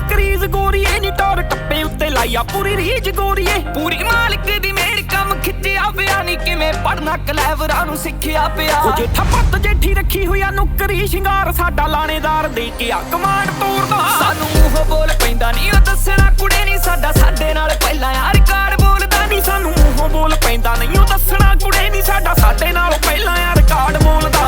Crease ਗੋਰੀਏ ਨੀ ਟੌਰ ਟੱਪੇ ਉੱਤੇ ਲਾਈਆ ਪੂਰੀ ਰੀਝ ਗੋਰੀਏ। ਪੂਰੀ ਮਾਲਕ ਦੀ ਮੇੜ ਕੰਮ ਖਿੱਚਿਆ ਪਿਆ ਨੀ ਕਿਵੇਂ ਪੜਨਾ ਕਲੈਵਰਾਂ ਨੂੰ ਸਿੱਖਿਆ ਪਿਆ। ਉਹ ਜੇਠਾ ਪੱਤ ਜੇਠੀ ਰੱਖੀ ਹੋਇਆ ਨੁਕਰੀ ਸ਼ਿੰਗਾਰ ਸਾਡਾ ਲਾਣੇਦਾਰ ਦੇ ਕੇ ਆ ਕਮਾਂਡ ਤੋੜਦਾ। ਸਾਨੂੰ ਮੂੰਹੋਂ ਬੋਲ ਪੈਂਦਾ ਨੀ ਉਹ ਦੱਸਣਾ ਕੁੜੇ ਨੀ ਸਾਡਾ ਸਾਡੇ ਨਾਲ ਪਹਿਲਾਂ ਯਾਰ ਕਾਰਡ ਬੋਲਦਾ ਨੀ। ਸਾਨੂੰ ਮੂੰਹੋਂ ਬੋਲ ਪੈਂਦਾ ਨਹੀਂ ਉਹ ਦੱਸਣਾ ਕੁੜੇ ਨੀ ਸਾਡਾ ਸਾਡੇ ਨਾਲ ਪਹਿਲਾਂ ਯਾਰ ਕਾਰਡ ਬੋਲਦਾ।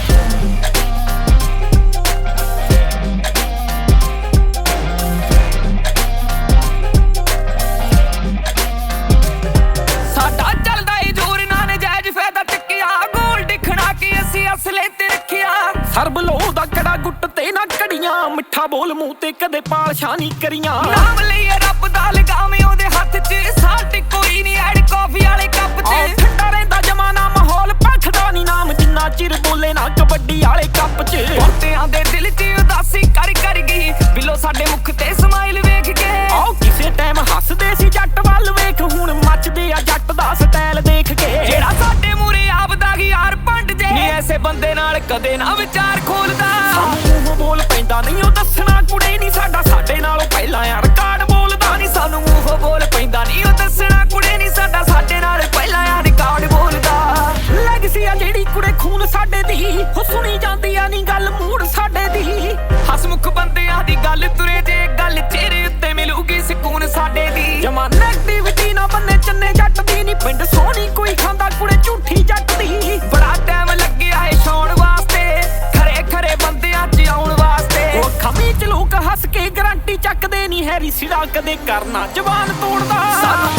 ਸਾਡਾ ਚੱਲਦਾ ਏ ਜ਼ੋਰ ਨਾ ਨਜਾਇਜ਼ ਫਾਇਦਾ ਚੱਕਿਆ ਗੋਲਡ ਖਣਾ ਕੇ ਅਸੀਂ ਅਸਲੇ ਤੇ ਰੱਖਿਆ। ਸਰਬ ਲੋ ਦਾ ਕੜਾ ਗੁੱਟ ਤੇ ਨਾ ਕੜੀਆਂ ਮਿੱਠਾ ਬੋਲ ਮੂੰਹ ਤੇ ਕਦੇ ਪਾਲਸ਼ਾ ਨਹੀਂ ਕਰੀਆਂ। ਨਾਮ ਲਈਏ ਰੱਬ ਦਾ ਲਗਾਵੇਂ ਉਹਦੇ ਹੱਥ 'ਚ ਸਾਲਟ ਕੋਈ ਨਹੀਂ ਐਡ ਕਾਫੀ ਵਾਲੇ ਕੱਪ 'ਚ। ਠੰਡਾ ਰਹਿੰਦਾ ਜਮਾਨਾ ਮਾਹੌਲ ਭਖਦਾ ਨੀ ਨਾਮ ਜਿੰਨਾ ਚਿਰ ਬੋਲੇ ਨਾ ਕਬੱਡੀ ਵਾਲੇ ਕੱਪ 'ਚ। ਬਹੁਤਿਆਂ ਦੇ ਦਿਲ 'ਚ ਉਦਾਸੀ ਕਰ ਗਈ ਬਿੱਲੋ ਸਾਡੇ ਮੁਖ ਤੇ ਸਮਾਈਲ ਵੇਖ ਕੇ। ਆਓ ਕਿਸੇ ਟਾਈਮ ਹੱਸਦੇ ਸੀ ਜੱਟ ਵੱਲ ਵੇਖ ਹੁਣ ਮੱਚਦੇ ਆ ਜੱਟ ਦਾ ਸਟਾਈਲ ਦੇਖ ਕੇ। ਜਿਹੜਾ ਸਾਡੇ ਮੂਰੇ ਆਪਦਾ ਕੀ ਯਾਰ ਭੰਡ ਜੇ ਨੀ ਐਸੇ ਬੰਦੇ ਨਾਲ ਕਦੇ ਨਾ ਵਿਚਾਰ ਖੋਲਦਾ। ਸਾਨੂੰ ਮੂੰਹੋਂ ਬੋਲ ਪੈਂਦਾ ਨਹੀਂ ਉਹ ਦੱਸਣਾ ਕੁੜੇ ਨੀ ਸਾਡਾ ਸਾਡੇ ਨਾਲੋਂ ਪਹਿਲਾਂ ਯਾਰ ਕਾਰਡ ਬੋਲਦਾ ਨੀ। ਸਾਨੂੰ ਮੂੰਹੋਂ ਬੋਲ ਪੈਂਦਾ ਨੀ ਉਹ ਦੱਸਣਾ ਕੁੜੇ ਨੀ ਸਾਡਾ ਸਾਡੇ ਨਾਲ ਪਹਿਲਾਂ ਯਾਰ ਕਾਰਡ ਬੋਲਦਾ। ਲੈਗਸੀ ਆ ਜਿਹੜੀ ਕੁੜੇ ਖੂਨ ਸਾਡੇ ਦੀ ਉਹ ਸੁਣੀ ਜਾਂਦੀ ਆ ਨੀ ਗੱਲ ਮੂਡ ਸਾਡੇ ਦੀ। ਹਸਮੁਖ ਬੰਦਿਆਂ ਦੀ ਗੱਲ ਤੁਰੇ ਜੇ ਗੱਲ ਚਿਹਰੇ ਉੱਤੇ ਮਿਲੂਗੀ ਸਕੂਨ ਸਾਡੇ ਦੀ। ਜਮਾ ਨੈਗੇਟਿਵਿਟੀ ਨਾ ਬੰਨੇ ਚੰਨੇ ਜੱਟ ਦੀ ਨੀ ਪਿੰਡ ਸੋਹਣੀ ਕੋਈ ਖਾਂਦਾ ਕੁੜੇ ਝੂਠੀ ਜੱਟ ਦੀ। ਬੜਾ ਟਾਈਮ ਲੱਗਿਆ ਏ ਛਾਉਣ ਵਾਸਤੇ ਖਰੇ ਬੰਦਿਆਂ 'ਚ ਆਉਣ ਵਾਸਤੇ। ਉਹ ਖਮੀ ਚ ਲੋਕ ਹੱਸ ਕੇ ਗਰੰਟੀ ਚੱਕਦੇ ਨੀ ਹੈਰੀ ਸਿਰਾ ਕਦੇ ਕਰਨਾ ਜਵਾਨ ਤੋੜਦਾ। ਸਾਨੂੰ